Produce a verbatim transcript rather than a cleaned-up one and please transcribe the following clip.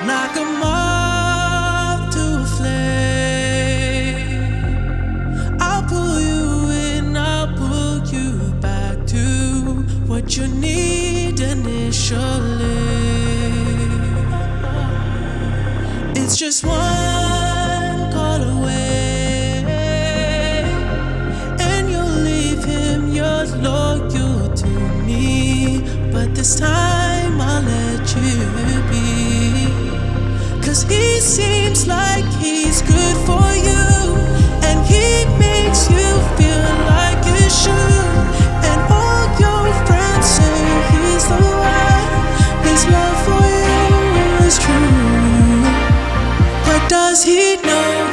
like a moth to a flame. I'll pull you in, I'll pull you back to what you need initially. It's just one call away, and you'll leave him, you're loyal to me. But this time I'll let you be, 'cause he seems like he's good for you, and he makes you feel like you should. And all your friends say he's the one, his love for you is true. But does he know